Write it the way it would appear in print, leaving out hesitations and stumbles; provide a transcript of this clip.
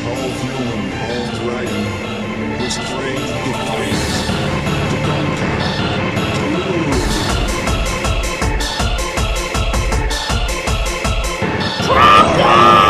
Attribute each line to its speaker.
Speaker 1: all human, all dragon, with strange defiance to conquer, to rule. Dragon!